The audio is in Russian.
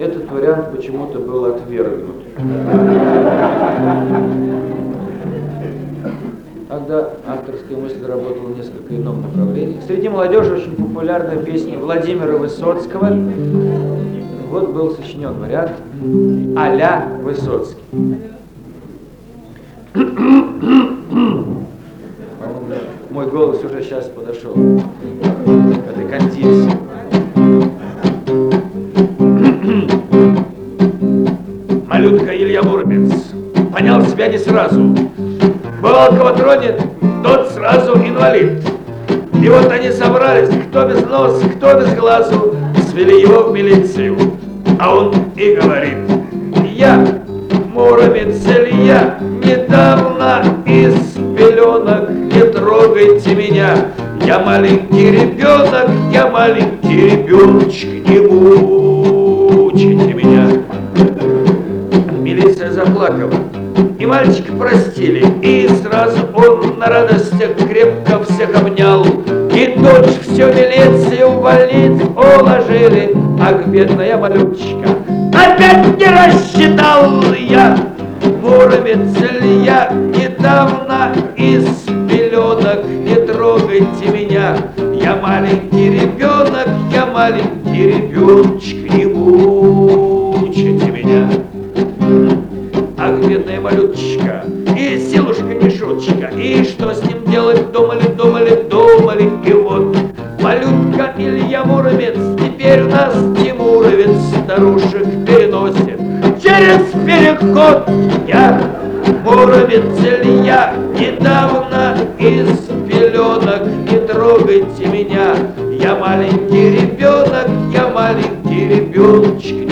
Этот вариант почему-то был отвергнут. Тогда авторская мысль работала в несколько ином направлении. Среди молодежи очень популярная песня Владимира Высоцкого. Вот был сочинен вариант а-ля Высоцкий. Мой голос уже сейчас подошел к этой кондиции. Малютка Илья Муромец понял себя не сразу. Бывал, кого тронет, тот сразу инвалид. И вот они собрались, кто без носа, кто без глазу, свели его в милицию. А он и говорит: я, Муромец Илья, недавно из пеленок, не трогайте меня. Я маленький ребенок, не мучите меня. Милиция заплакала, и мальчика простили, и сразу он на радостях крепко всех обнял. И тут же всю милицию в больницу уложили, ах, бедная малюточка, опять не рассчитал я. Муромец Илья, недавно из пеленок, не трогайте меня. Я маленький ребенок, не мучите меня. Ах, бедная малюточка, и силушка не шуточка, и что с ним делать, думали, и вот малютка Илья Муромец теперь у нас Тимуровец старушек переносит через переход. Я, Муромец Илья, недавно из пеленок, не трогайте меня. Я маленький ребенок, не